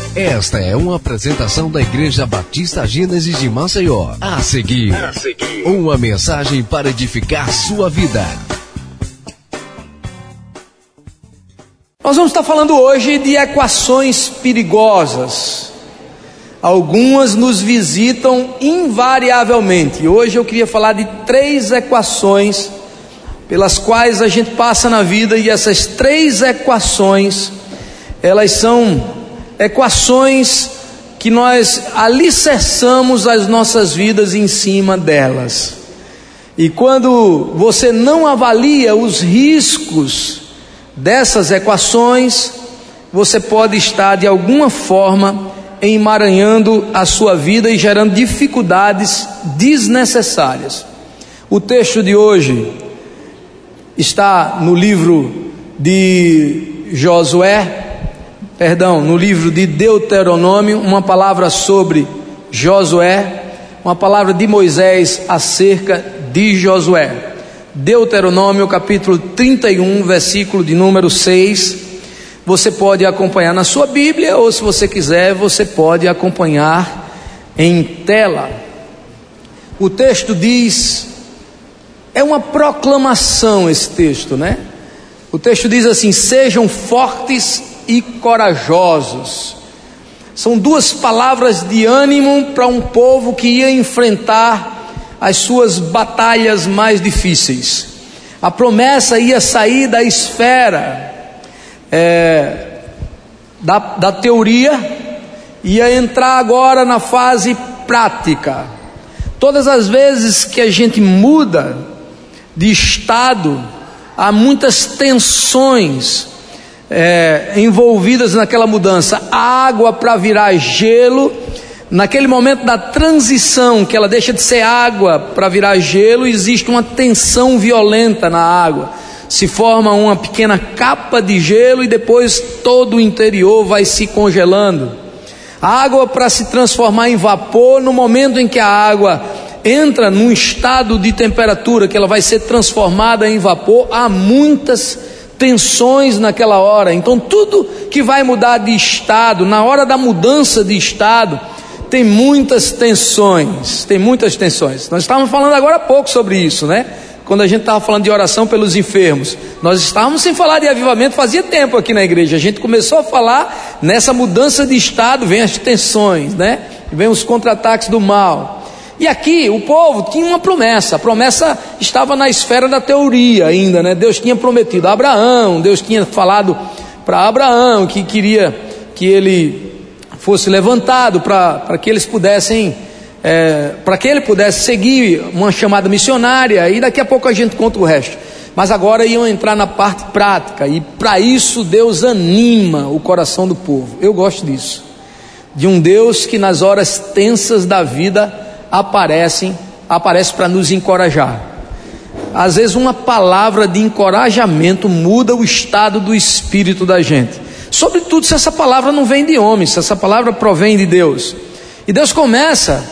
Esta é uma apresentação da Igreja Batista Gênesis de Maceió. A seguir, uma mensagem para edificar sua vida. Nós vamos estar falando hoje de equações perigosas. Algumas nos visitam invariavelmente. Hoje eu queria falar de 3 equações pelas quais a gente passa na vida, e essas 3 equações, elas são equações que nós alicerçamos as nossas vidas em cima delas. E quando você não avalia os riscos dessas equações, você pode estar de alguma forma emaranhando a sua vida e gerando dificuldades desnecessárias. O texto de hoje está no livro de no livro de Deuteronômio, uma palavra sobre Josué, uma palavra de Moisés acerca de Josué. Deuteronômio capítulo 31, versículo de número 6. Você pode acompanhar na sua Bíblia, ou se você quiser, você pode acompanhar em tela. O texto diz, é uma proclamação esse texto, né? O texto diz assim: sejam fortes e corajosos. São 2 palavras de ânimo para um povo que ia enfrentar as suas batalhas mais difíceis. A promessa ia sair da esfera da teoria, ia entrar agora na fase prática. Todas as vezes que a gente muda de estado, há muitas tensões envolvidas naquela mudança. A água para virar gelo, naquele momento da transição, que ela deixa de ser água para virar gelo, existe uma tensão violenta na água. Se forma uma pequena capa de gelo e depois todo o interior vai se congelando. A água, para se transformar em vapor, no momento em que a água entra num estado de temperatura que ela vai ser transformada em vapor, há muitas tensões naquela hora. Então tudo que vai mudar de estado, na hora da mudança de estado, tem muitas tensões. Nós estávamos falando agora há pouco sobre isso, né? Quando a gente estava falando de oração pelos enfermos, nós estávamos sem falar de avivamento fazia tempo aqui na igreja. A gente começou a falar nessa mudança de estado, vem as tensões, né? Vem os contra-ataques do mal. E aqui o povo tinha uma promessa. A promessa estava na esfera da teoria ainda, né? Deus tinha prometido a Abraão, Deus tinha falado para Abraão que queria que ele fosse levantado para que eles pudessem, para que ele pudesse seguir uma chamada missionária, e daqui a pouco a gente conta o resto. Mas agora iam entrar na parte prática, e para isso Deus anima o coração do povo. Eu gosto disso, de um Deus que nas horas tensas da vida aparece para nos encorajar. Às vezes uma palavra de encorajamento muda o estado do espírito da gente, sobretudo se essa palavra não vem de homem, se essa palavra provém de Deus. E Deus começa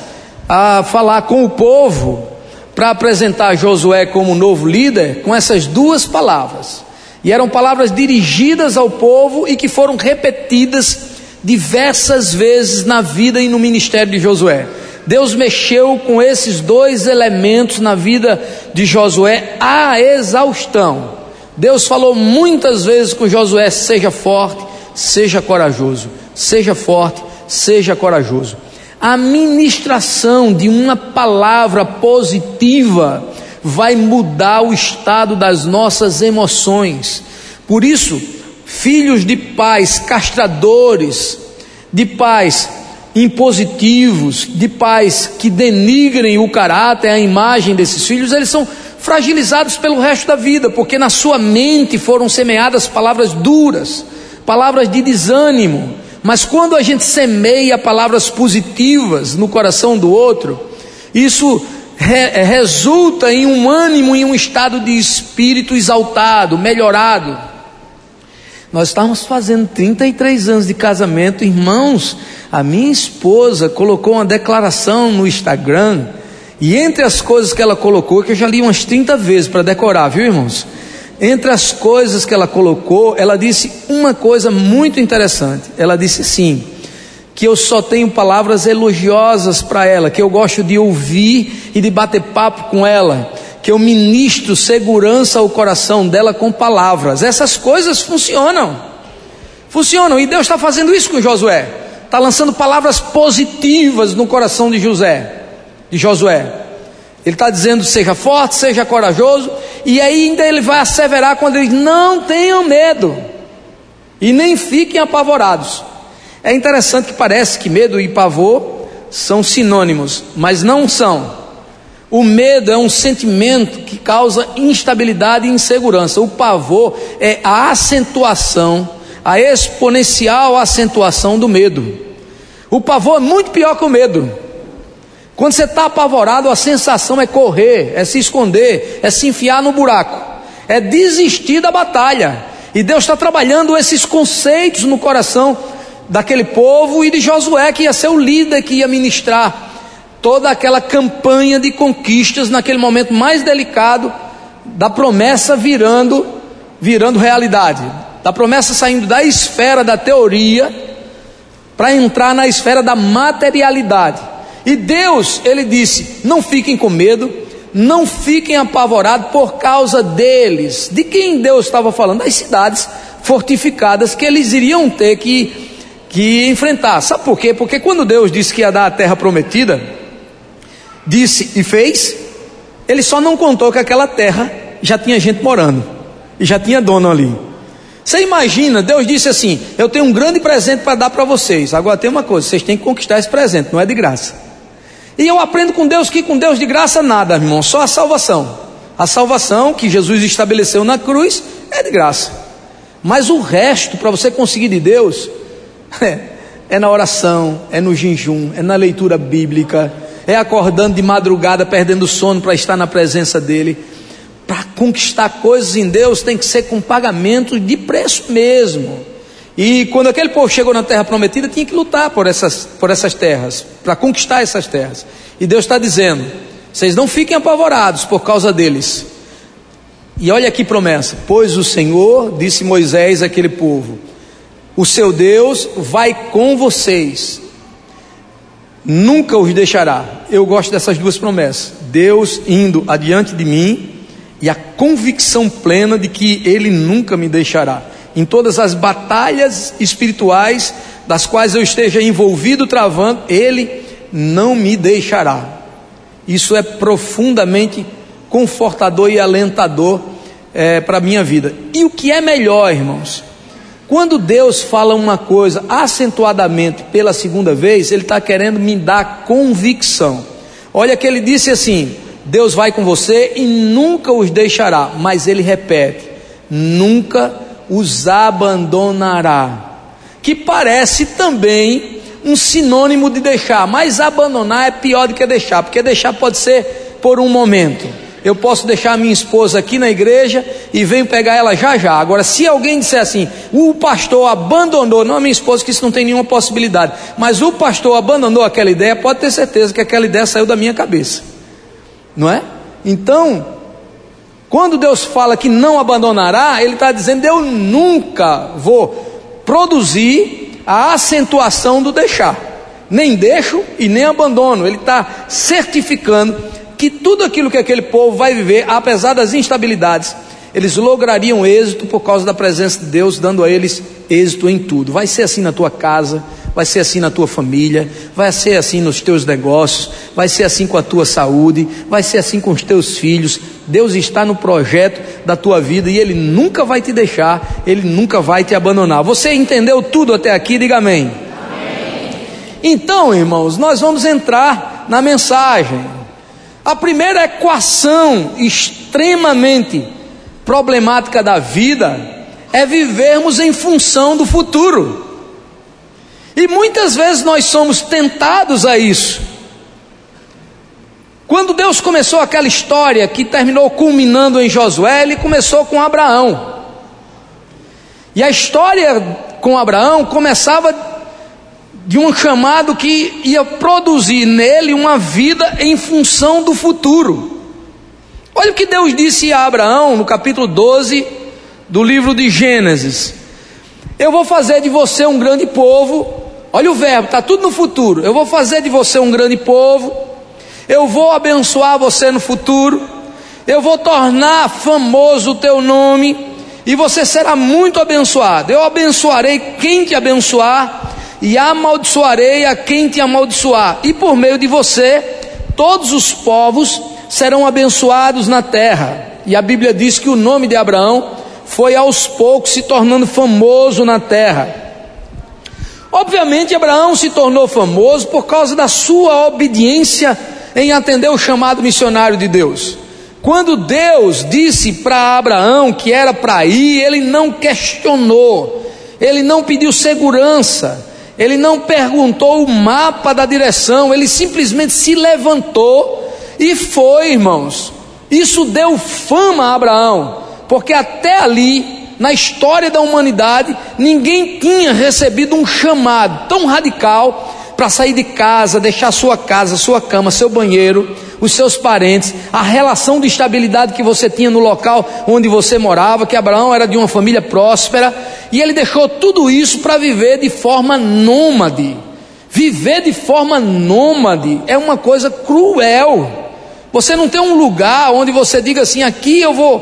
a falar com o povo para apresentar Josué como novo líder com essas 2 palavras, e eram palavras dirigidas ao povo e que foram repetidas diversas vezes na vida e no ministério de Josué. Deus mexeu com esses 2 elementos na vida de Josué à exaustão. Deus falou muitas vezes com Josué: seja forte, seja corajoso, seja forte, seja corajoso. A ministração de uma palavra positiva vai mudar o estado das nossas emoções. Por isso, filhos de pais castradores, de pais impositivos, de pais que denigrem o caráter, a imagem desses filhos, eles são fragilizados pelo resto da vida, porque na sua mente foram semeadas palavras duras, palavras de desânimo. Mas quando a gente semeia palavras positivas no coração do outro, isso resulta em um ânimo, em um estado de espírito exaltado, melhorado. Nós estávamos fazendo 33 anos de casamento, irmãos. A minha esposa colocou uma declaração no Instagram, e entre as coisas que ela colocou, que eu já li umas 30 vezes para decorar, viu, irmãos? Entre as coisas que ela colocou, ela disse uma coisa muito interessante. Ela disse assim: que eu só tenho palavras elogiosas para ela, que eu gosto de ouvir e de bater papo com ela, que eu ministro segurança ao coração dela com palavras. Essas coisas funcionam, e Deus está fazendo isso com Josué, está lançando palavras positivas no coração de Josué. Ele está dizendo: seja forte, seja corajoso, e ainda ele vai asseverar quando ele diz: não tenham medo, e nem fiquem apavorados. É interessante que parece que medo e pavor são sinônimos, mas não são. O medo é um sentimento que causa instabilidade e insegurança. O pavor é a acentuação, a exponencial acentuação do medo. O pavor é muito pior que o medo. Quando você está apavorado, a sensação é correr, é se esconder, é se enfiar no buraco, é desistir da batalha. E Deus está trabalhando esses conceitos no coração daquele povo e de Josué, que ia ser o líder que ia ministrar toda aquela campanha de conquistas naquele momento mais delicado da promessa virando realidade, da promessa saindo da esfera da teoria para entrar na esfera da materialidade. E Deus, ele disse: não fiquem com medo, não fiquem apavorados por causa deles. De quem Deus estava falando? Das cidades fortificadas que eles iriam ter que enfrentar. Sabe por quê? Porque quando Deus disse que ia dar a terra prometida, disse e fez, ele só não contou que aquela terra já tinha gente morando e já tinha dono ali. Você imagina, Deus disse assim: eu tenho um grande presente para dar para vocês. Agora tem uma coisa, vocês têm que conquistar esse presente, não é de graça. E eu aprendo com Deus que com Deus de graça nada, irmão, só a salvação. A salvação que Jesus estabeleceu na cruz é de graça. Mas o resto, para você conseguir de Deus, é na oração, é no jejum, é na leitura bíblica, é acordando de madrugada, perdendo o sono para estar na presença dele. Para conquistar coisas em Deus tem que ser com pagamento de preço mesmo. E quando aquele povo chegou na terra prometida, tinha que lutar por essas terras, para conquistar essas terras. E Deus está dizendo: vocês não fiquem apavorados por causa deles. E olha que promessa: pois o Senhor, disse Moisés àquele povo, o seu Deus vai com vocês, nunca os deixará. Eu gosto dessas duas promessas: Deus indo adiante de mim e a convicção plena de que Ele nunca me deixará. Em todas as batalhas espirituais das quais eu esteja envolvido travando, Ele não me deixará. Isso é profundamente confortador e alentador para a minha vida. E o que é melhor, irmãos, quando Deus fala uma coisa acentuadamente pela segunda vez, Ele está querendo me dar convicção. Olha que Ele disse assim: Deus vai com você e nunca os deixará. Mas Ele repete: nunca os abandonará, que parece também um sinônimo de deixar, mas abandonar é pior do que deixar, porque deixar pode ser por um momento. Eu posso deixar a minha esposa aqui na igreja e venho pegar ela já. Agora, se alguém disser assim: o pastor abandonou, não a minha esposa, que isso não tem nenhuma possibilidade, mas o pastor abandonou aquela ideia, pode ter certeza que aquela ideia saiu da minha cabeça, não é? Então, quando Deus fala que não abandonará, Ele está dizendo: eu nunca vou produzir a acentuação do deixar, nem deixo e nem abandono. Ele está certificando que tudo aquilo que aquele povo vai viver, apesar das instabilidades, eles lograriam êxito por causa da presença de Deus, dando a eles êxito em tudo. Vai ser assim na tua casa, vai ser assim na tua família, vai ser assim nos teus negócios, vai ser assim com a tua saúde, vai ser assim com os teus filhos. Deus está no projeto da tua vida e Ele nunca vai te deixar, Ele nunca vai te abandonar. Você entendeu tudo até aqui? Diga amém. Amém. Então, irmãos, nós vamos entrar na mensagem. A primeira equação extremamente problemática da vida é vivermos em função do futuro. E muitas vezes nós somos tentados a isso. Quando Deus começou aquela história que terminou culminando em Josué, Ele começou com Abraão. E a história com Abraão começava de um chamado que ia produzir nele uma vida em função do futuro. Olha o que Deus disse a Abraão no capítulo 12 do livro de Gênesis: eu vou fazer de você um grande povo. Olha o verbo, está tudo no futuro. Eu vou fazer de você um grande povo, eu vou abençoar você no futuro, eu vou tornar famoso o teu nome, e você será muito abençoado. Eu abençoarei quem te abençoar, e amaldiçoarei a quem te amaldiçoar, e por meio de você, todos os povos serão abençoados na terra. E a Bíblia diz que o nome de Abraão foi aos poucos se tornando famoso na terra. Obviamente Abraão se tornou famoso por causa da sua obediência em atender o chamado missionário de Deus. Quando Deus disse para Abraão que era para ir, ele não questionou, ele não pediu segurança, ele não perguntou o mapa da direção, ele simplesmente se levantou e foi, irmãos. Isso deu fama a Abraão, porque até ali, na história da humanidade, ninguém tinha recebido um chamado tão radical para sair de casa, deixar sua casa, sua cama, seu banheiro, os seus parentes, a relação de estabilidade que você tinha no local onde você morava, que Abraão era de uma família próspera, e ele deixou tudo isso para viver de forma nômade. Viver de forma nômade é uma coisa cruel. Você não tem um lugar onde você diga assim: aqui eu vou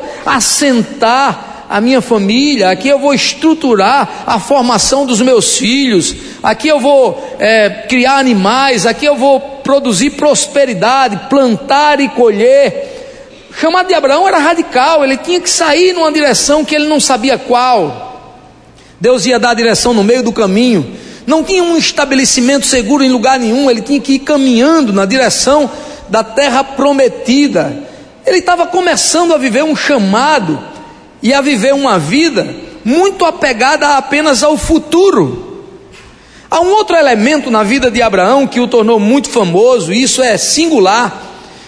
assentar a minha família, aqui eu vou estruturar a formação dos meus filhos, aqui eu vou criar animais, aqui eu vou produzir prosperidade, plantar e colher. O chamado de Abraão era radical, ele tinha que sair numa direção que ele não sabia qual. Deus ia dar a direção no meio do caminho, não tinha um estabelecimento seguro em lugar nenhum, ele tinha que ir caminhando na direção da terra prometida. Ele estava começando a viver um chamado e a viver uma vida muito apegada apenas ao futuro. Há um outro elemento na vida de Abraão que o tornou muito famoso, e isso é singular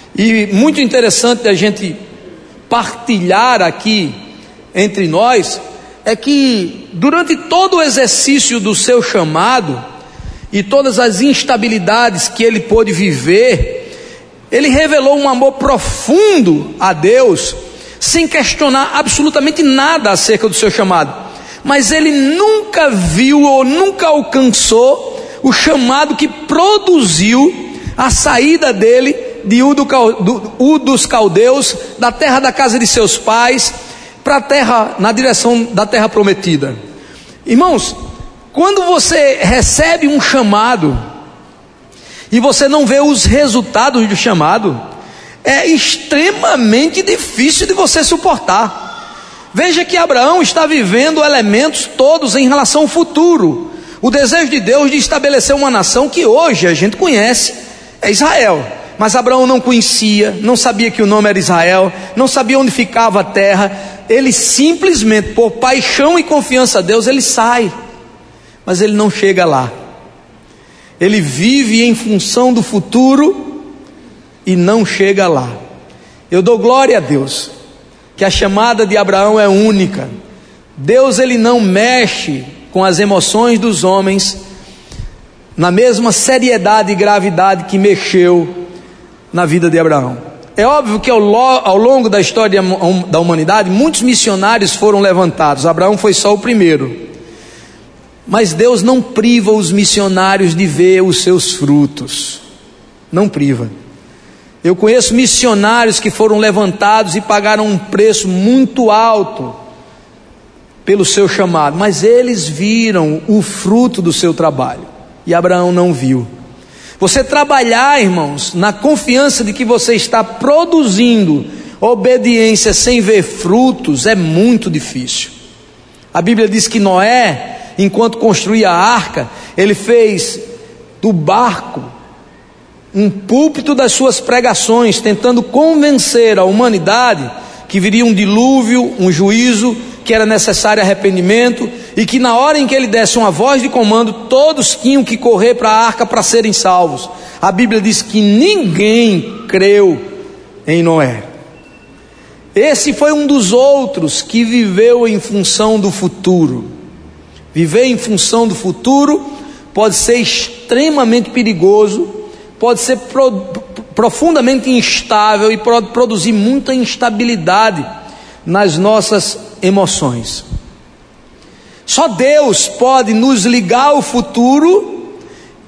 e muito interessante a gente partilhar aqui entre nós, é que durante todo o exercício do seu chamado e todas as instabilidades que ele pôde viver, ele revelou um amor profundo a Deus, sem questionar absolutamente nada acerca do seu chamado. Mas ele nunca viu ou nunca alcançou o chamado que produziu a saída dele de Ur dos Caldeus, da terra da casa de seus pais, para a terra, na direção da terra prometida. Irmãos, quando você recebe um chamado e você não vê os resultados do chamado, é extremamente difícil de você suportar. Veja que Abraão está vivendo elementos todos em relação ao futuro. O desejo de Deus de estabelecer uma nação que hoje a gente conhece, é Israel. Mas Abraão não conhecia, não sabia que o nome era Israel, não sabia onde ficava a terra. Ele simplesmente, por paixão e confiança a Deus, ele sai, mas ele não chega lá. Ele vive em função do futuro e não chega lá. Eu dou glória a Deus que a chamada de Abraão é única. Deus, ele não mexe com as emoções dos homens na mesma seriedade e gravidade que mexeu na vida de Abraão. É óbvio que ao longo da história da humanidade, muitos missionários foram levantados. Abraão foi só o primeiro. Mas Deus não priva os missionários de ver os seus frutos. Não priva. Eu conheço missionários que foram levantados e pagaram um preço muito alto pelo seu chamado, mas eles viram o fruto do seu trabalho, e Abraão não viu. Você trabalhar, irmãos, na confiança de que você está produzindo obediência sem ver frutos, é muito difícil. A Bíblia diz que Noé, enquanto construía a arca, ele fez do barco um púlpito das suas pregações, tentando convencer a humanidade que viria um dilúvio, um juízo, que era necessário arrependimento, e que na hora em que ele desse uma voz de comando, todos tinham que correr para a arca para serem salvos. A Bíblia diz que ninguém creu em Noé. Esse foi um dos outros que viveu em função do futuro. Viver em função do futuro pode ser extremamente perigoso, pode ser profundamente instável e pode produzir muita instabilidade nas nossas emoções. Só Deus pode nos ligar ao futuro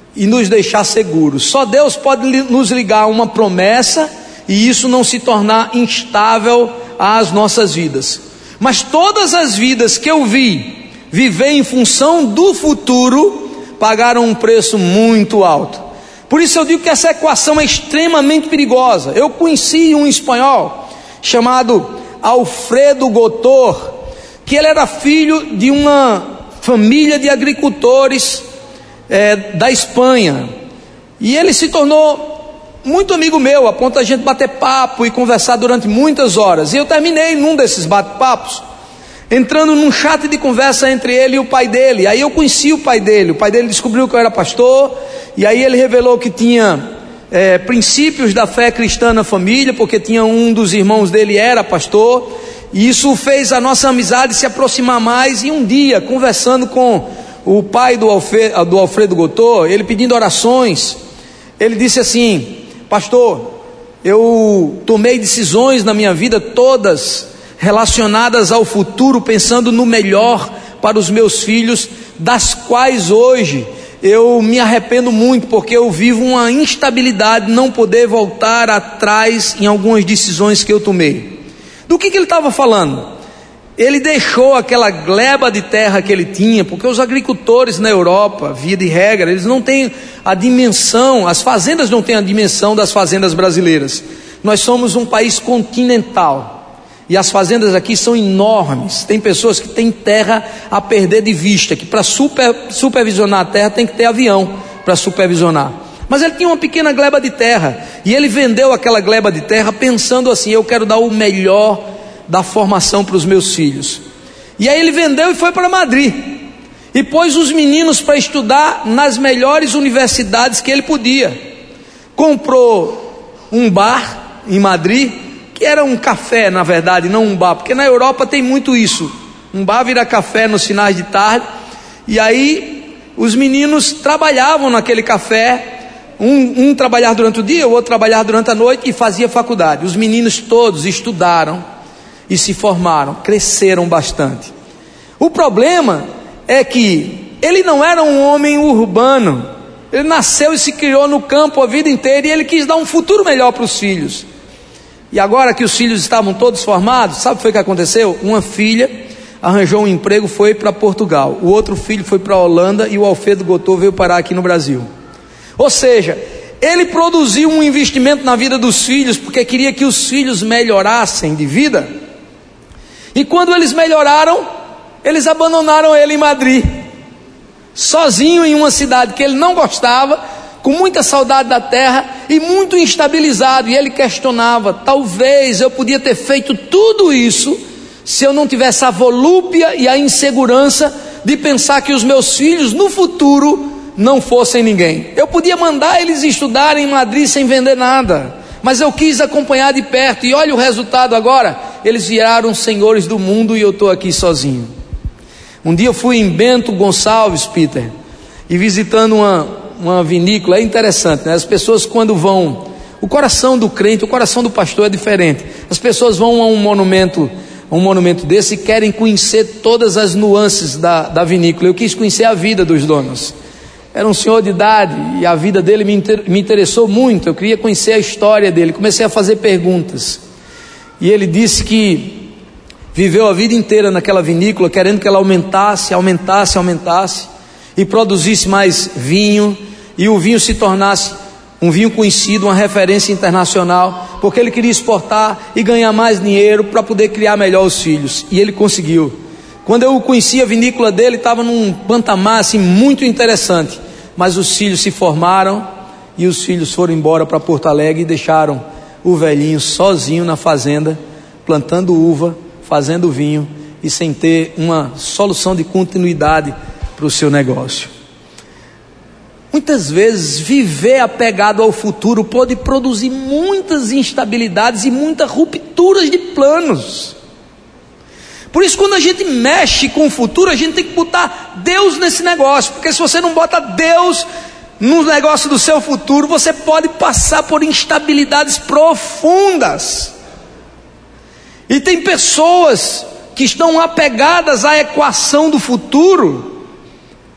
e nos deixar seguros. Só Deus pode nos ligar a uma promessa e isso não se tornar instável às nossas vidas. Mas todas as vidas que eu vi viver em função do futuro pagaram um preço muito alto. Por isso eu digo que essa equação é extremamente perigosa. Eu conheci um espanhol chamado Alfredo Gotor, que ele era filho de uma família de agricultores da Espanha, e ele se tornou muito amigo meu, a ponto de a gente bater papo e conversar durante muitas horas. E eu terminei num desses bate-papos entrando num chat de conversa entre ele e o pai dele. Aí eu conheci o pai dele descobriu que eu era pastor, e aí ele revelou que tinha princípios da fé cristã na família, porque tinha um dos irmãos dele era pastor, e isso fez a nossa amizade se aproximar mais. E um dia, conversando com o pai do Alfredo Gotor, ele pedindo orações, ele disse assim: pastor, eu tomei decisões na minha vida todas relacionadas ao futuro, pensando no melhor para os meus filhos, das quais hoje eu me arrependo muito, porque eu vivo uma instabilidade, não poder voltar atrás em algumas decisões que eu tomei. Do que ele estava falando? Ele deixou aquela gleba de terra que ele tinha, porque os agricultores na Europa, via de regra, eles não têm a dimensão, as fazendas não têm a dimensão das fazendas brasileiras. Nós somos um país continental, e as fazendas aqui são enormes. Tem pessoas que têm terra a perder de vista, que para supervisionar a terra tem que ter avião para supervisionar. Mas ele tinha uma pequena gleba de terra, e ele vendeu aquela gleba de terra pensando assim: eu quero dar o melhor da formação para os meus filhos. E aí ele vendeu e foi para Madrid, e pôs os meninos para estudar nas melhores universidades que ele podia. Comprou um bar em Madrid, que era um café, na verdade, não um bar, porque na Europa tem muito isso, um bar vira café nos finais de tarde. E aí os meninos trabalhavam naquele café, um trabalhava durante o dia, o outro trabalhava durante a noite, e fazia faculdade. Os meninos todos estudaram e se formaram, cresceram bastante. O problema é que ele não era um homem urbano, ele nasceu e se criou no campo a vida inteira, e ele quis dar um futuro melhor para os filhos. E agora que os filhos estavam todos formados, sabe o que foi que aconteceu? Uma filha arranjou um emprego, foi para Portugal, o outro filho foi para a Holanda, e o Alfredo Gotor veio parar aqui no Brasil. Ou seja, ele produziu um investimento na vida dos filhos, porque queria que os filhos melhorassem de vida. E quando eles melhoraram, eles abandonaram ele em Madrid, sozinho em uma cidade que ele não gostava, com muita saudade da terra e muito instabilizado. E ele questionava: talvez eu podia ter feito tudo isso se eu não tivesse a volúpia e a insegurança de pensar que os meus filhos no futuro não fossem ninguém. Eu podia mandar eles estudarem em Madrid sem vender nada, mas eu quis acompanhar de perto, e olha o resultado agora: eles viraram senhores do mundo e eu estou aqui sozinho. Um dia eu fui em Bento Gonçalves, Peter, e visitando uma vinícola. É interessante, né? As pessoas, quando vão, o coração do crente, o coração do pastor é diferente. As pessoas vão a um monumento desse e querem conhecer todas as nuances da vinícola. Eu quis conhecer a vida dos donos. Era um senhor de idade e a vida dele me interessou muito. Eu queria conhecer a história dele. Comecei a fazer perguntas, e ele disse que viveu a vida inteira naquela vinícola, querendo que ela aumentasse e produzisse mais vinho, e o vinho se tornasse um vinho conhecido, uma referência internacional, porque ele queria exportar e ganhar mais dinheiro para poder criar melhor os filhos, e ele conseguiu. Quando eu conheci a vinícola dele, estava num patamar assim muito interessante, mas os filhos se formaram, e os filhos foram embora para Porto Alegre e deixaram o velhinho sozinho na fazenda, plantando uva, fazendo vinho, e sem ter uma solução de continuidade para o seu negócio. Muitas vezes viver apegado ao futuro pode produzir muitas instabilidades e muitas rupturas de planos. Por isso, quando a gente mexe com o futuro, a gente tem que botar Deus nesse negócio, porque se você não bota Deus no negócio do seu futuro, você pode passar por instabilidades profundas. E tem pessoas que estão apegadas à equação do futuro,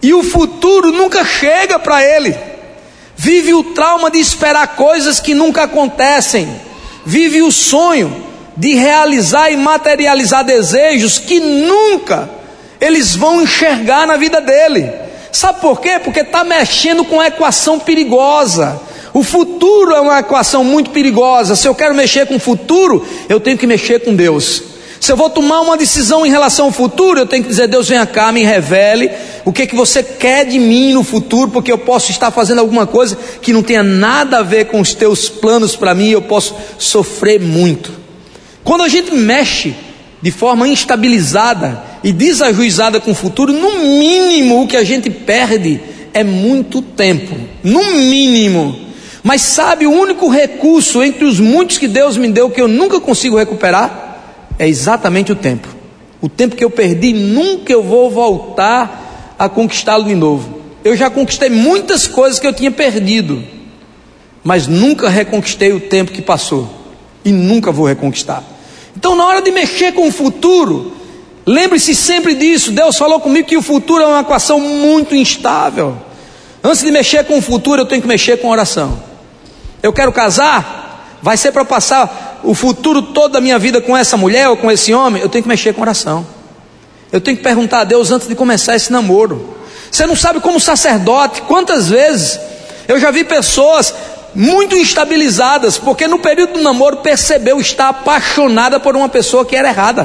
e o futuro nunca chega para ele. Vive o trauma de esperar coisas que nunca acontecem. Vive o sonho de realizar e materializar desejos que nunca eles vão enxergar na vida dele. Sabe por quê? Porque está mexendo com uma equação perigosa. O futuro é uma equação muito perigosa. Se eu quero mexer com o futuro, eu tenho que mexer com Deus. Se eu vou tomar uma decisão em relação ao futuro, eu tenho que dizer: Deus, venha cá, me revele o que você quer de mim no futuro, porque eu posso estar fazendo alguma coisa que não tenha nada a ver com os teus planos para mim, eu posso sofrer muito. Quando a gente mexe de forma instabilizada e desajuizada com o futuro, no mínimo o que a gente perde é muito tempo, no mínimo. Mas sabe, o único recurso entre os muitos que Deus me deu que eu nunca consigo recuperar é exatamente o tempo. O tempo que eu perdi, nunca eu vou voltar a conquistá-lo de novo. Eu já conquistei muitas coisas que eu tinha perdido, mas nunca reconquistei o tempo que passou, e nunca vou reconquistar. Então, na hora de mexer com o futuro, lembre-se sempre disso. Deus falou comigo que o futuro é uma equação muito instável. Antes de mexer com o futuro, eu tenho que mexer com a oração. Eu quero casar, vai ser para passar o futuro todo da minha vida com essa mulher ou com esse homem, eu tenho que mexer com oração. Eu tenho que perguntar a Deus antes de começar esse namoro. Você não sabe, como sacerdote, quantas vezes eu já vi pessoas muito instabilizadas, porque no período do namoro percebeu estar apaixonada por uma pessoa que era errada,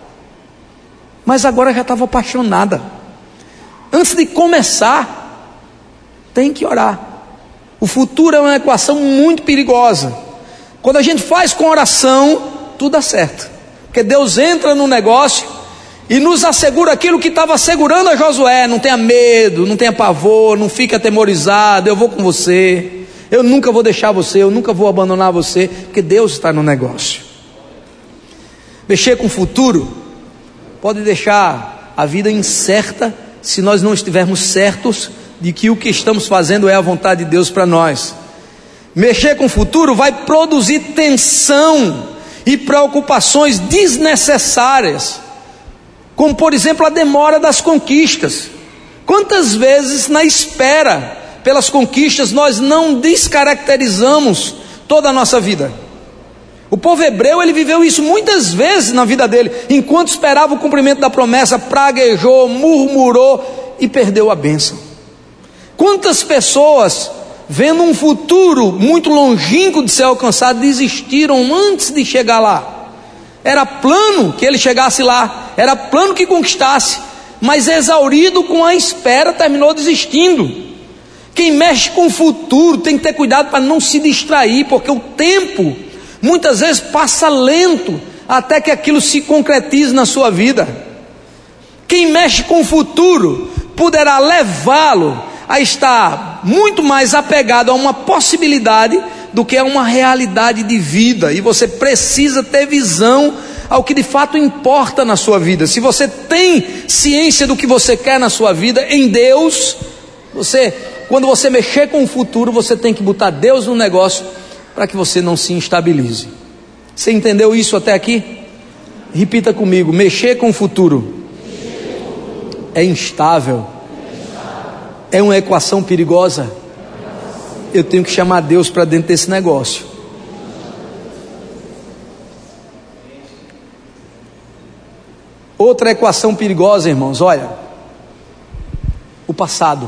mas agora já estava apaixonada. Antes de começar, tem que orar. O futuro é uma equação muito perigosa. Quando a gente faz com oração, tudo dá certo, porque Deus entra no negócio e nos assegura aquilo que estava assegurando a Josué: não tenha medo, não tenha pavor, não fique atemorizado, eu vou com você, eu nunca vou deixar você, eu nunca vou abandonar você, porque Deus está no negócio. Mexer com o futuro pode deixar a vida incerta se nós não estivermos certos de que o que estamos fazendo é a vontade de Deus para nós. Mexer com o futuro vai produzir tensão e preocupações desnecessárias, como por exemplo a demora das conquistas. Quantas vezes na espera pelas conquistas nós não descaracterizamos toda a nossa vida? O povo hebreu, ele viveu isso muitas vezes na vida dele. Enquanto esperava o cumprimento da promessa, praguejou, murmurou e perdeu a bênção. Quantas pessoas, vendo um futuro muito longínquo de ser alcançado, desistiram antes de chegar lá? Era plano que ele chegasse lá, era plano que conquistasse, mas exaurido com a espera, terminou desistindo. Quem mexe com o futuro tem que ter cuidado para não se distrair, porque o tempo muitas vezes passa lento até que aquilo se concretize na sua vida. Quem mexe com o futuro poderá levá-lo a estar muito mais apegado a uma possibilidade do que a uma realidade de vida. E você precisa ter visão ao que de fato importa na sua vida. Se você tem ciência do que você quer na sua vida em Deus, quando você mexer com o futuro, você tem que botar Deus no negócio para que você não se instabilize. Você entendeu isso até aqui? Repita comigo: mexer com o futuro é instável, é uma equação perigosa. Eu tenho que chamar Deus para dentro desse negócio. Outra equação perigosa, irmãos, olha, o passado.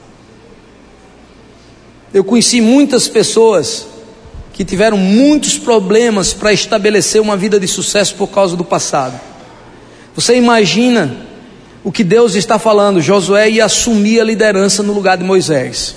Eu conheci muitas pessoas que tiveram muitos problemas para estabelecer uma vida de sucesso por causa do passado. Você imagina o que Deus está falando? Josué ia assumir a liderança no lugar de Moisés.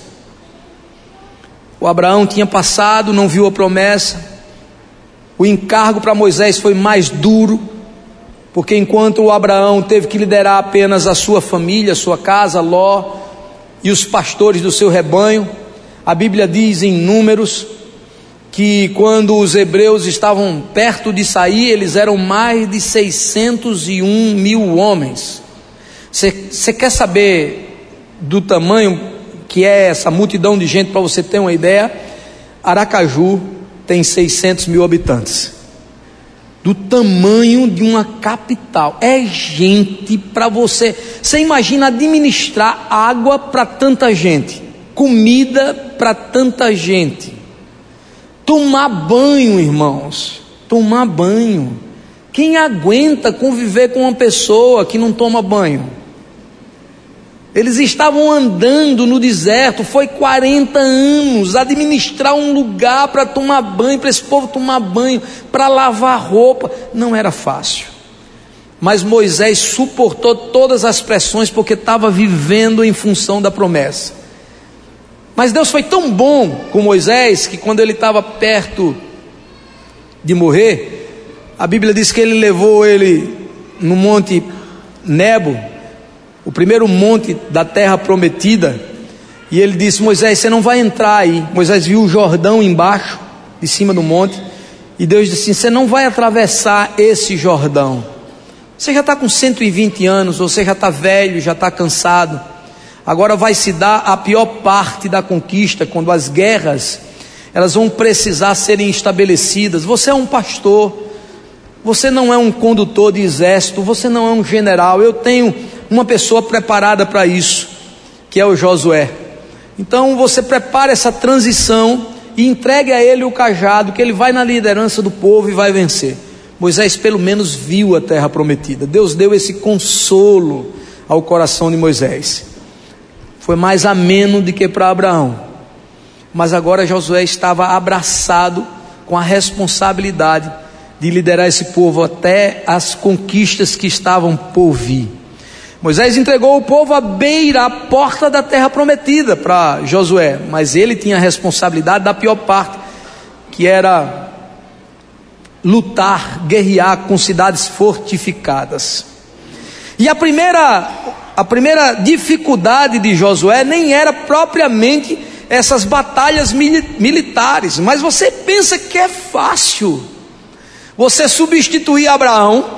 O Abraão tinha passado, não viu a promessa. O encargo para Moisés foi mais duro, porque enquanto o Abraão teve que liderar apenas a sua família, a sua casa, Ló e os pastores do seu rebanho, a Bíblia diz em Números que quando os hebreus estavam perto de sair, eles eram mais de 601 mil homens. Você quer saber do tamanho que é essa multidão de gente, para você ter uma ideia? Aracaju tem 600 mil habitantes. do tamanho de uma capital. É gente para você. Você imagina administrar água para tanta gente, comida para tanta gente, tomar banho, irmãos, tomar banho. Quem aguenta conviver com uma pessoa que não toma banho? Eles estavam andando no deserto, foi 40 anos, administrar um lugar para tomar banho, para esse povo tomar banho, para lavar roupa, não era fácil. Mas Moisés suportou todas as pressões, porque estava vivendo em função da promessa. Mas Deus foi tão bom com Moisés, que quando ele estava perto de morrer, a Bíblia diz que ele levou ele no monte Nebo, o primeiro monte da terra prometida, e ele disse: Moisés, você não vai entrar aí. Moisés viu o Jordão embaixo, de cima do monte, e Deus disse assim: você não vai atravessar esse Jordão. Você já está com 120 anos, você já está velho, já está cansado. Agora vai se dar a pior parte da conquista, quando as guerras, elas vão precisar serem estabelecidas. Você é um pastor, você não é um condutor de exército, você não é um general. Eu tenho uma pessoa preparada para isso, que é o Josué. Então você prepara essa transição e entregue a ele o cajado, que ele vai na liderança do povo e vai vencer. Moisés pelo menos viu a terra prometida. Deus deu esse consolo ao coração de Moisés. Foi mais ameno do que para Abraão. Mas agora Josué estava abraçado com a responsabilidade de liderar esse povo até as conquistas que estavam por vir. Moisés entregou o povo à beira, à porta da terra prometida para Josué, mas ele tinha a responsabilidade da pior parte, que era lutar, guerrear com cidades fortificadas. E a primeira dificuldade de Josué nem era propriamente essas batalhas militares, mas você pensa que é fácil você substituir Abraão?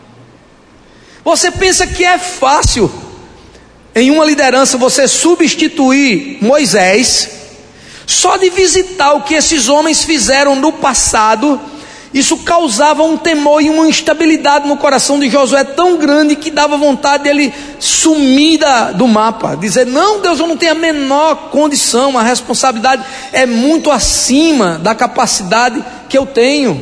Você pensa que é fácil em uma liderança você substituir Moisés? Só de visitar o que esses homens fizeram no passado, isso causava um temor e uma instabilidade no coração de Josué tão grande que dava vontade dele sumir do mapa, dizer: não, Deus, eu não tenho a menor condição, a responsabilidade é muito acima da capacidade que eu tenho.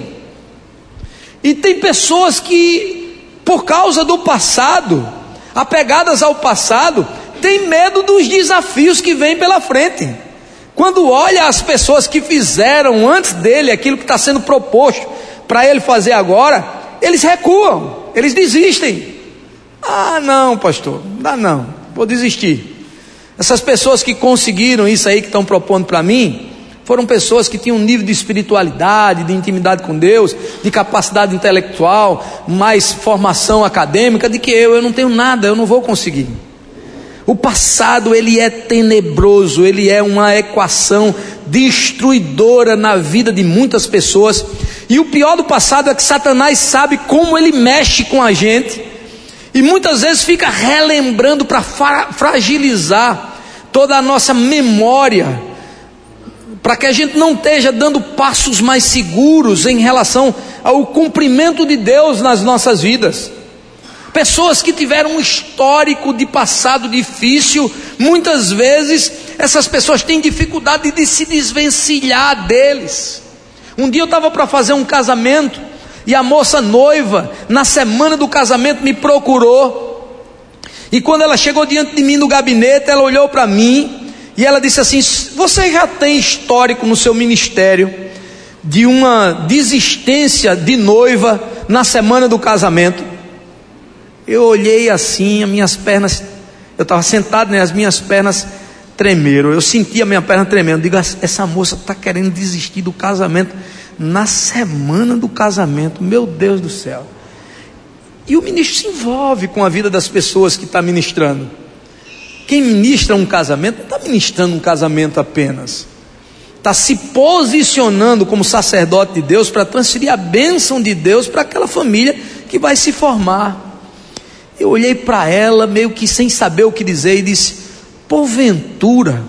E tem pessoas que, por causa do passado, apegadas ao passado, tem medo dos desafios que vêm pela frente. Quando olha as pessoas que fizeram antes dele aquilo que está sendo proposto para ele fazer agora, eles recuam, eles desistem. Ah, não, pastor, dá não, vou desistir. Essas pessoas que conseguiram isso aí que estão propondo para mim, foram pessoas que tinham um nível de espiritualidade, de intimidade com Deus, de capacidade intelectual, mais formação acadêmica do que eu não tenho nada, eu não vou conseguir. O passado, ele é tenebroso, ele é uma equação destruidora na vida de muitas pessoas. E o pior do passado é que Satanás sabe como ele mexe com a gente, e muitas vezes fica relembrando para fragilizar toda a nossa memória, para que a gente não esteja dando passos mais seguros em relação ao cumprimento de Deus nas nossas vidas. Pessoas que tiveram um histórico de passado difícil, muitas vezes essas pessoas têm dificuldade de se desvencilhar deles. Um dia eu estava para fazer um casamento, e a moça noiva, na semana do casamento, me procurou, e quando ela chegou diante de mim no gabinete, ela olhou para mim, e ela disse assim: você já tem histórico no seu ministério de uma desistência de noiva na semana do casamento? Eu olhei assim, as minhas pernas, eu estava sentado, né, as minhas pernas tremeram, eu senti a minha perna tremendo. Digo: essa moça está querendo desistir do casamento na semana do casamento, meu Deus do céu. E o ministro se envolve com a vida das pessoas que está ministrando. Quem ministra um casamento não está ministrando um casamento apenas, está se posicionando como sacerdote de Deus para transferir a bênção de Deus para aquela família que vai se formar. Eu olhei para ela meio que sem saber o que dizer e disse: porventura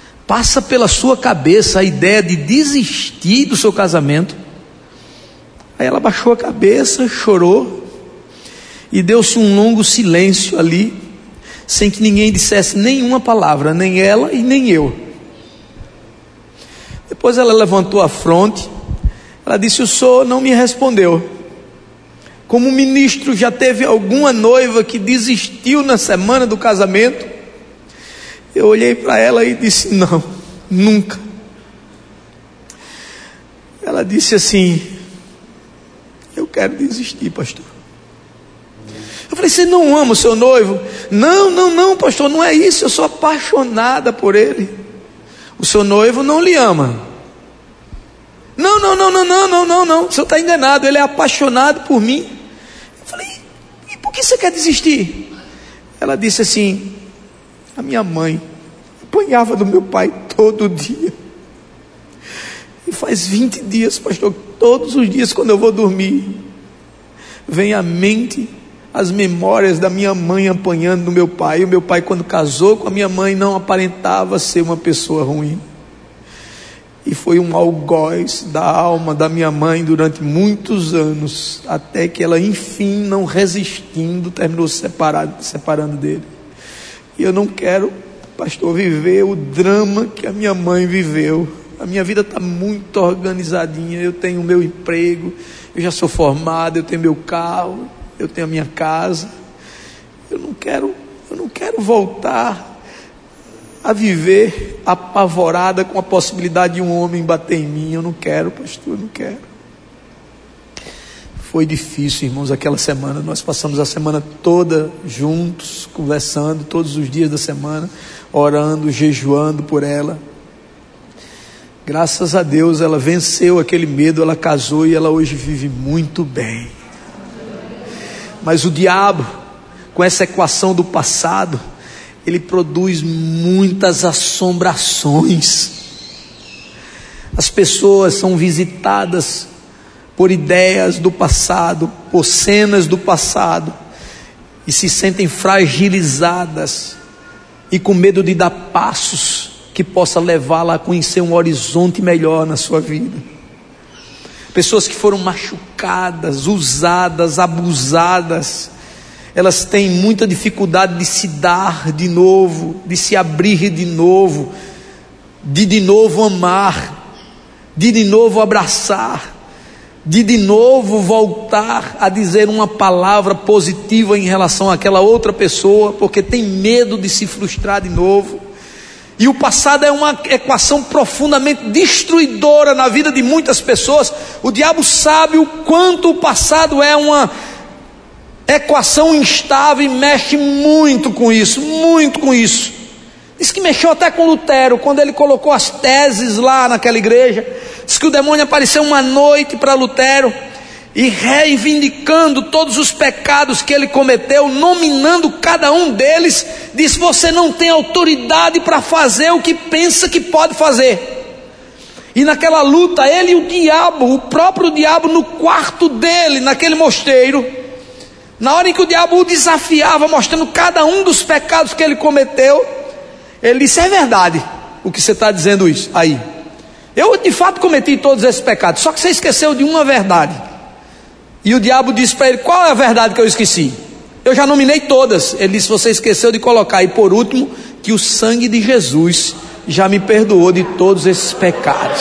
passa pela sua cabeça a ideia de desistir do seu casamento? Aí ela baixou a cabeça, chorou, e deu-se um longo silêncio ali, sem que ninguém dissesse nenhuma palavra, nem ela e nem eu. Depois ela levantou a fronte, ela disse: o senhor não me respondeu. Como ministro, já teve alguma noiva que desistiu na semana do casamento? Eu olhei para ela e disse: não, nunca. Ela disse assim: eu quero desistir, pastor. Eu falei: você não ama o seu noivo? Não, pastor, não é isso, eu sou apaixonada por ele. O seu noivo não lhe ama. Não, o senhor está enganado, ele é apaixonado por mim. Eu falei: e por que você quer desistir? Ela disse assim: a minha mãe apanhava do meu pai todo dia. E faz 20 dias, pastor, todos os dias quando eu vou dormir, vem à mente as memórias da minha mãe apanhando do meu pai. E o meu pai, quando casou com a minha mãe, não aparentava ser uma pessoa ruim. E foi um algoz da alma da minha mãe durante muitos anos, até que ela, enfim, não resistindo, terminou se separando dele. E eu não quero, pastor, viver o drama que a minha mãe viveu. A minha vida está muito organizadinha, eu tenho o meu emprego, eu já sou formado, eu tenho meu carro, eu tenho a minha casa. Eu não quero voltar a viver apavorada com a possibilidade de um homem bater em mim. Eu não quero, pastor, eu não quero. Foi difícil, irmãos, aquela semana. Nós passamos a semana toda juntos, conversando, todos os dias da semana, orando, jejuando por ela. Graças a Deus ela venceu aquele medo, ela casou e ela hoje vive muito bem. Mas o diabo, com essa equação do passado, ele produz muitas assombrações. As pessoas são visitadas por ideias do passado, por cenas do passado, e se sentem fragilizadas e com medo de dar passos que possa levá-la a conhecer um horizonte melhor na sua vida. Pessoas que foram machucadas, usadas, abusadas, elas têm muita dificuldade de se dar de novo, de se abrir de novo novo amar, de novo abraçar, de novo voltar a dizer uma palavra positiva em relação àquela outra pessoa, porque tem medo de se frustrar de novo. E o passado é uma equação profundamente destruidora na vida de muitas pessoas. O diabo sabe o quanto o passado é uma equação instável e mexe muito com isso, muito com isso. Diz que mexeu até com Lutero, quando ele colocou as teses lá naquela igreja. Diz que o demônio apareceu uma noite para Lutero e reivindicando todos os pecados que ele cometeu, nominando cada um deles, disse: você não tem autoridade para fazer o que pensa que pode fazer. E naquela luta, ele e o diabo, o próprio diabo, no quarto dele, naquele mosteiro, na hora em que o diabo o desafiava, mostrando cada um dos pecados que ele cometeu, ele disse: é verdade o que você está dizendo isso aí, eu de fato cometi todos esses pecados, só que você esqueceu de uma verdade. E o diabo disse para ele: qual é a verdade que eu esqueci? Eu já nominei todas. Ele disse: você esqueceu de colocar, e por último, que o sangue de Jesus já me perdoou de todos esses pecados.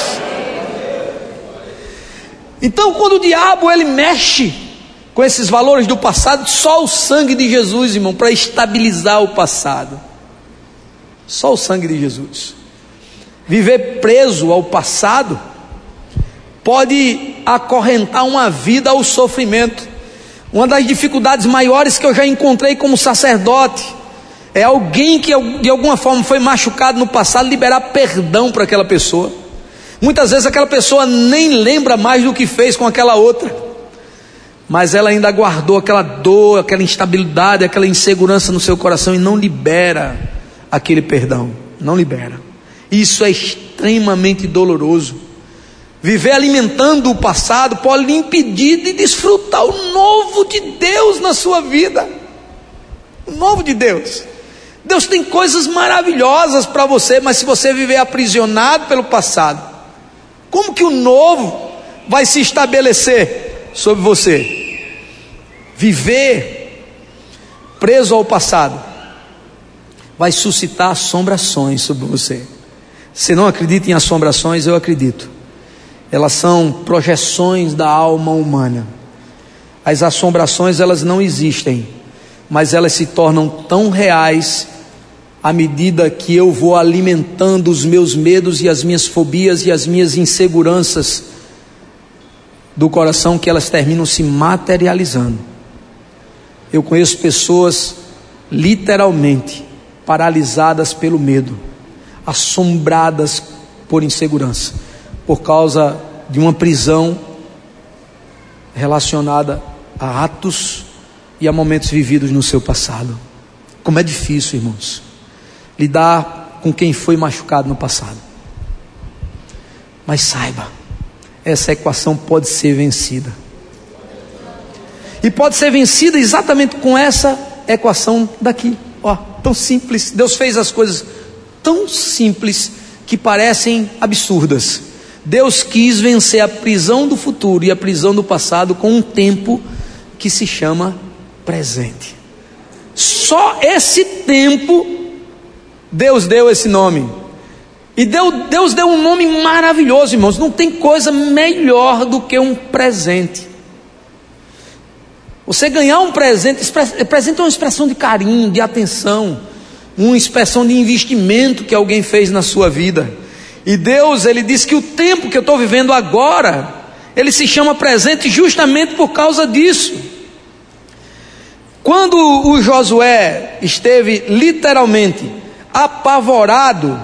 Então, quando o diabo ele mexe com esses valores do passado, só o sangue de Jesus, irmão, para estabilizar o passado. Só o sangue de Jesus. Viver preso ao passado pode acorrentar uma vida ao sofrimento. Uma das dificuldades maiores que eu já encontrei como sacerdote é alguém que de alguma forma foi machucado no passado, liberar perdão para aquela pessoa. Muitas vezes aquela pessoa nem lembra mais do que fez com aquela outra, mas ela ainda guardou aquela dor, aquela instabilidade, aquela insegurança no seu coração e não libera aquele perdão, não libera. Isso é extremamente doloroso. Viver alimentando o passado pode lhe impedir de desfrutar o novo de Deus na sua vida. O novo de Deus. Deus tem coisas maravilhosas para você, mas se você viver aprisionado pelo passado, como que o novo vai se estabelecer? sobre você. Viver preso ao passado vai suscitar assombrações sobre você. Você não acredita em assombrações? Eu acredito. Elas são projeções da alma humana. As assombrações, elas não existem, mas elas se tornam tão reais à medida que eu vou alimentando os meus medos e as minhas fobias e as minhas inseguranças do coração, que elas terminam se materializando. Eu conheço pessoas literalmente paralisadas pelo medo, assombradas por insegurança, por causa de uma prisão relacionada a atos e a momentos vividos no seu passado. Como é difícil, irmãos, lidar com quem foi machucado no passado. Mas saiba, essa equação pode ser vencida. E pode ser vencida exatamente com essa equação daqui. Ó, tão simples. Deus fez as coisas tão simples que parecem absurdas. Deus quis vencer a prisão do futuro e a prisão do passado com um tempo que se chama presente. Só esse tempo Deus deu esse nome. E Deus deu um nome maravilhoso, irmãos. Não tem coisa melhor do que um presente. Você ganhar um presente, presente é uma expressão de carinho, de atenção, uma expressão de investimento que alguém fez na sua vida. E Deus, Ele disse que o tempo que eu estou vivendo agora, Ele se chama presente justamente por causa disso. Quando o Josué esteve literalmente apavorado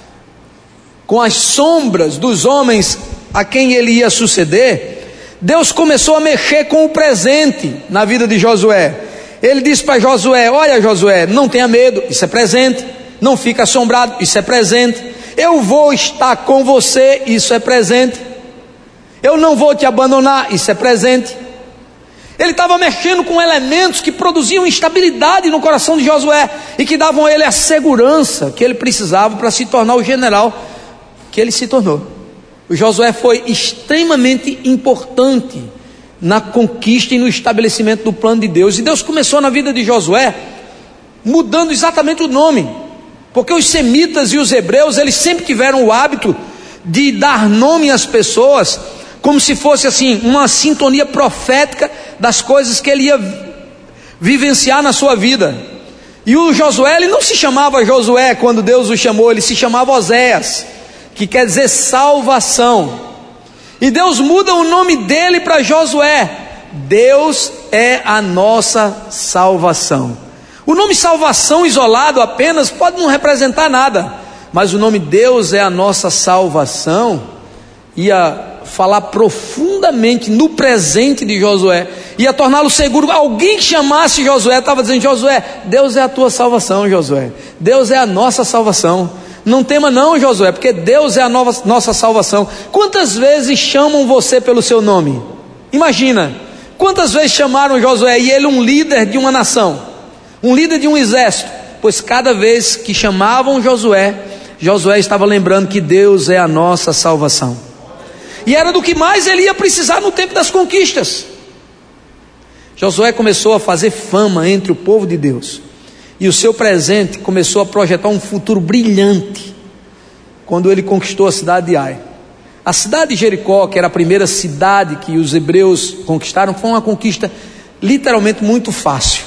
com as sombras dos homens a quem ele ia suceder, Deus começou a mexer com o presente na vida de Josué. Ele disse para Josué: olha, Josué, não tenha medo, isso é presente. Não fique assombrado, isso é presente. Eu vou estar com você, isso é presente. Eu não vou te abandonar, isso é presente. Ele estava mexendo com elementos que produziam instabilidade no coração de Josué e que davam a ele a segurança que ele precisava para se tornar o general que ele se tornou. O Josué foi extremamente importante na conquista e no estabelecimento do plano de Deus. E Deus começou na vida de Josué mudando exatamente o nome, porque os semitas e os hebreus, eles sempre tiveram o hábito de dar nome às pessoas como se fosse assim uma sintonia profética das coisas que ele ia vivenciar na sua vida. E o Josué, ele não se chamava Josué quando Deus o chamou, ele se chamava Oséias, que quer dizer salvação. E Deus muda o nome dele para Josué. Deus é a nossa salvação. O nome salvação isolado apenas pode não representar nada, mas o nome Deus é a nossa salvação ia falar profundamente no presente de Josué, ia torná-lo seguro. Alguém que chamasse Josué estava dizendo: Josué, Deus é a tua salvação, Josué, Deus é a nossa salvação. Não tema não, Josué, porque Deus é a nossa salvação. Quantas vezes chamam você pelo seu nome? Imagina, quantas vezes chamaram Josué, e ele um líder de uma nação, um líder de um exército, pois cada vez que chamavam Josué, Josué estava lembrando que Deus é a nossa salvação. E era do que mais ele ia precisar no tempo das conquistas. Josué começou a fazer fama entre o povo de Deus, e o seu presente começou a projetar um futuro brilhante quando ele conquistou a cidade de Ai. A cidade de Jericó, que era a primeira cidade que os hebreus conquistaram, foi uma conquista literalmente muito fácil.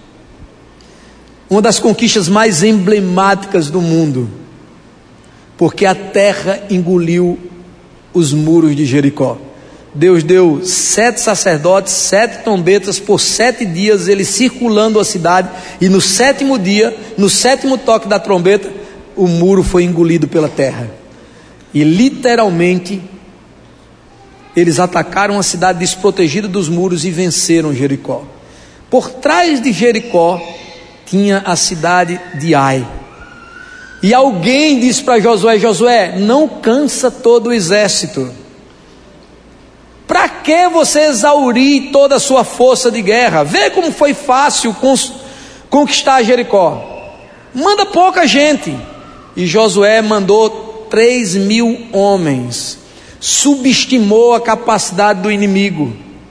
Uma das conquistas mais emblemáticas do mundo, porque a terra engoliu os muros de Jericó. Deus deu 7 sacerdotes, 7 trombetas, por 7 dias eles circulando a cidade, e no 7º dia, no 7º toque da trombeta, o muro foi engolido pela terra. E literalmente eles atacaram a cidade desprotegida dos muros e venceram Jericó. Por trás de Jericó tinha a cidade de Ai. E alguém disse para Josué: Josué, não cansa todo o exército. Para que você exaurir toda a sua força de guerra? Vê como foi fácil conquistar Jericó. Manda pouca gente. E Josué mandou 3.000 homens. Subestimou a capacidade do inimigo.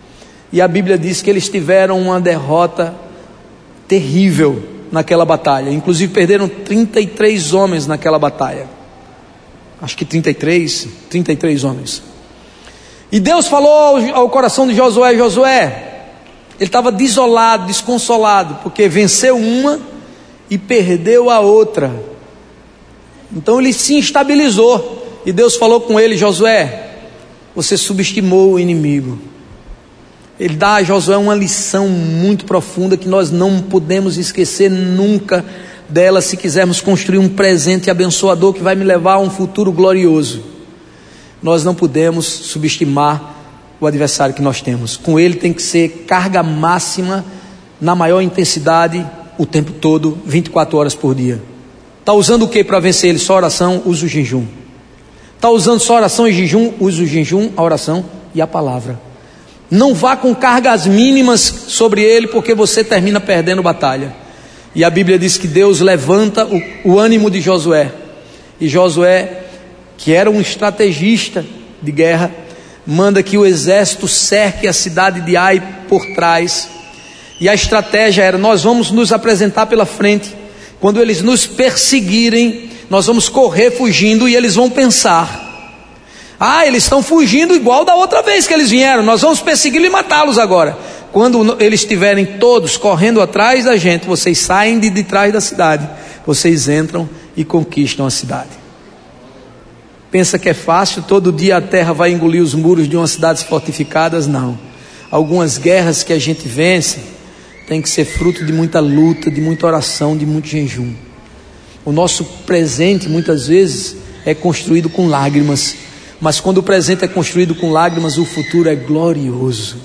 E a Bíblia diz que eles tiveram uma derrota terrível naquela batalha. Inclusive perderam 33 homens naquela batalha. Acho que 33 homens. E Deus falou ao coração de Josué. Josué, ele estava desolado, desconsolado, porque venceu uma e perdeu a outra. Então ele se instabilizou. E Deus falou com ele: Josué, você subestimou o inimigo. Ele dá a Josué uma lição muito profunda que nós não podemos esquecer nunca dela, se quisermos construir um presente abençoador que vai me levar a um futuro glorioso. Nós não podemos subestimar o adversário que nós temos. Com ele tem que ser carga máxima, na maior intensidade, o tempo todo, 24 horas por dia. Está usando o que para vencer ele? Só oração, usa o jejum. Está usando só oração e jejum, usa o jejum, a oração e a palavra. Não vá com cargas mínimas sobre ele, porque você termina perdendo batalha. E a Bíblia diz que Deus levanta o ânimo de Josué. E Josué, que era um estrategista de guerra, manda que o exército cerque a cidade de Ai por trás. E a estratégia era: nós vamos nos apresentar pela frente. Quando eles nos perseguirem, nós vamos correr fugindo, e eles vão pensar: eles estão fugindo igual da outra vez que eles vieram, nós vamos persegui-los e matá-los agora. Quando eles estiverem todos correndo atrás da gente, vocês saem de trás da cidade, vocês entram e conquistam a cidade. Pensa que é fácil? Todo dia a terra vai engolir os muros de umas cidades fortificadas? Não. Algumas guerras que a gente vence tem que ser fruto de muita luta, de muita oração, de muito jejum. O nosso presente muitas vezes é construído com lágrimas, mas quando o presente é construído com lágrimas, o futuro é glorioso.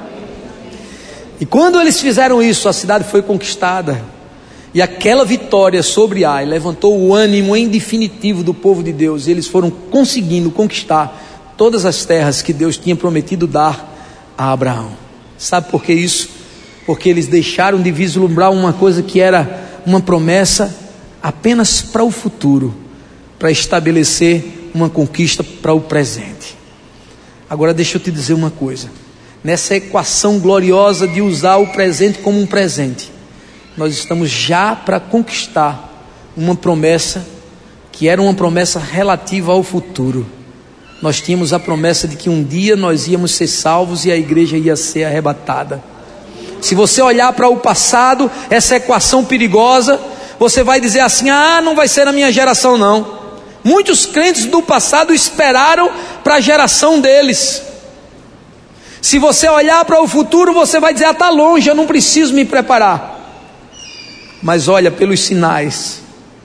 E quando eles fizeram isso, a cidade foi conquistada. E aquela vitória sobre Ai levantou o ânimo em definitivo do povo de Deus. E eles foram conseguindo conquistar todas as terras que Deus tinha prometido dar a Abraão. Sabe por que isso? Porque eles deixaram de vislumbrar uma coisa que era uma promessa apenas para o futuro, para estabelecer uma conquista para o presente. Agora deixa eu te dizer uma coisa: nessa equação gloriosa de usar o presente como um presente, nós estamos já para conquistar uma promessa que era uma promessa relativa ao futuro. Nós tínhamos a promessa de que um dia nós íamos ser salvos e a igreja ia ser arrebatada. Se você olhar para o passado, essa equação perigosa, você vai dizer assim: não vai ser na minha geração não. Muitos crentes do passado esperaram para a geração deles. Se você olhar para o futuro, você vai dizer: está longe, eu não preciso me preparar. Mas olha pelos sinais.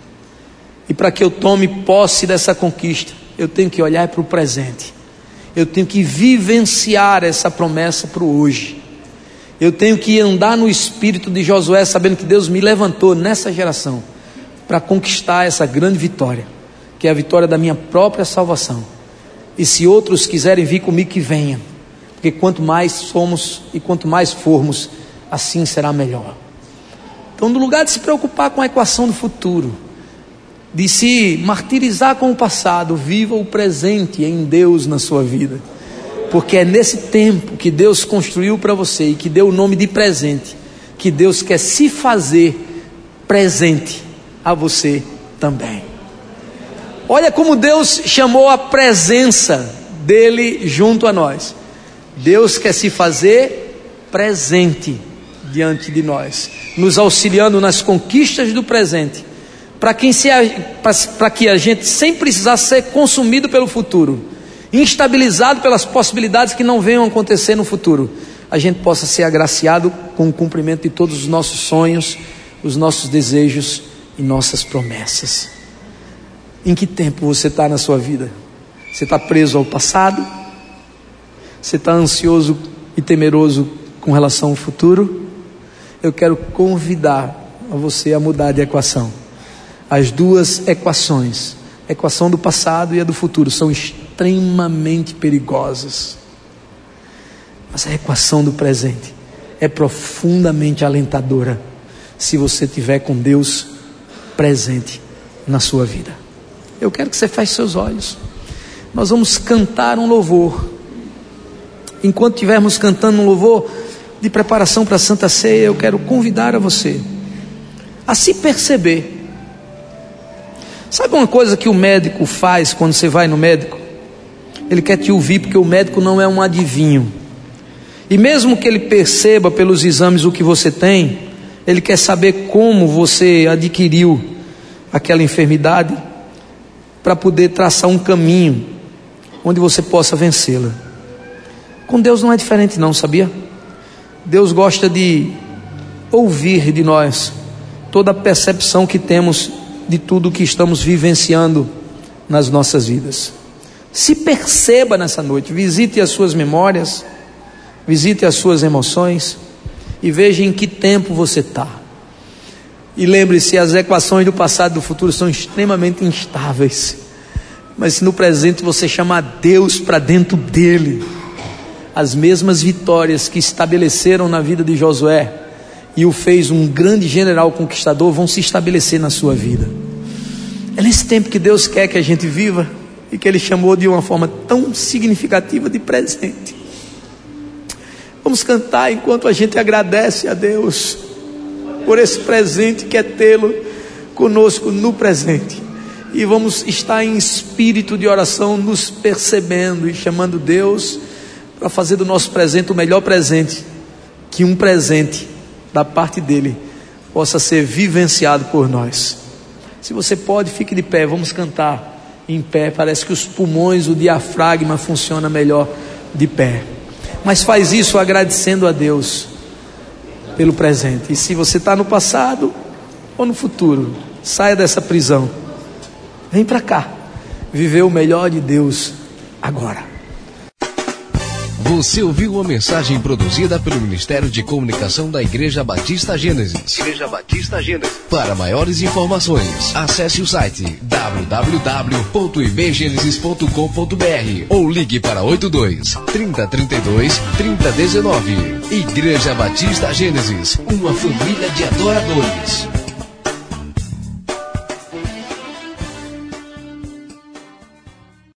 E para que eu tome posse dessa conquista, eu tenho que olhar para o presente. Eu tenho que vivenciar essa promessa para o hoje. Eu tenho que andar no espírito de Josué, sabendo que Deus me levantou nessa geração para conquistar essa grande vitória, que é a vitória da minha própria salvação. E se outros quiserem vir comigo, que venham, porque quanto mais somos e quanto mais formos, assim será melhor. Então, no lugar de se preocupar com a equação do futuro, de se martirizar com o passado, viva o presente em Deus na sua vida, porque é nesse tempo que Deus construiu para você e que deu o nome de presente, que Deus quer se fazer presente a você também. Olha como Deus chamou a presença dele junto a nós. Deus quer se fazer presente diante de nós, nos auxiliando nas conquistas do presente, para que a gente, sem precisar ser consumido pelo futuro, instabilizado pelas possibilidades que não venham a acontecer no futuro, a gente possa ser agraciado com o cumprimento de todos os nossos sonhos, os nossos desejos e nossas promessas. Em que tempo você está na sua vida? Você está preso ao passado? Você está ansioso e temeroso com relação ao futuro? Eu quero convidar a você a mudar de equação. As duas equações, a equação do passado e a do futuro, são extremamente perigosas. Mas a equação do presente é profundamente alentadora, se você tiver com Deus presente na sua vida. Eu quero que você feche seus olhos. Nós vamos cantar um louvor. enquanto estivermos cantando um louvor de preparação para a Santa Ceia, eu quero convidar a você a se perceber. Sabe uma coisa que o médico faz quando você vai no médico? Ele quer te ouvir, porque o médico não é um adivinho. E mesmo que ele perceba pelos exames o que você tem, ele quer saber como você adquiriu aquela enfermidade, para poder traçar um caminho onde você possa vencê-la. Com Deus não é diferente não, sabia? Deus gosta de ouvir de nós toda a percepção que temos de tudo que estamos vivenciando nas nossas vidas. Se perceba nessa noite, visite as suas memórias, visite as suas emoções e veja em que tempo você está. E lembre-se, as equações do passado e do futuro são extremamente instáveis, mas se no presente você chamar Deus para dentro dele, as mesmas vitórias que estabeleceram na vida de Josué e o fez um grande general conquistador vão se estabelecer na sua vida. É nesse tempo que Deus quer que a gente viva e que Ele chamou de uma forma tão significativa de presente. Vamos cantar enquanto a gente agradece a Deus por esse presente que é tê-lo conosco no presente. E vamos estar em espírito de oração, nos percebendo e chamando Deus para fazer do nosso presente o melhor presente, que um presente da parte dele possa ser vivenciado por nós. Se você pode, fique de pé, vamos cantar em pé. Parece que os pulmões, o diafragma funciona melhor de pé, mas faz isso agradecendo a Deus pelo presente. E se você está no passado ou no futuro, saia dessa prisão, vem para cá, viver o melhor de Deus agora. Você ouviu uma mensagem produzida pelo Ministério de Comunicação da Igreja Batista Gênesis. Igreja Batista Gênesis. Para maiores informações, acesse o site www.ibgenesis.com.br ou ligue para 82 3032 3019. Igreja Batista Gênesis, uma família de adoradores.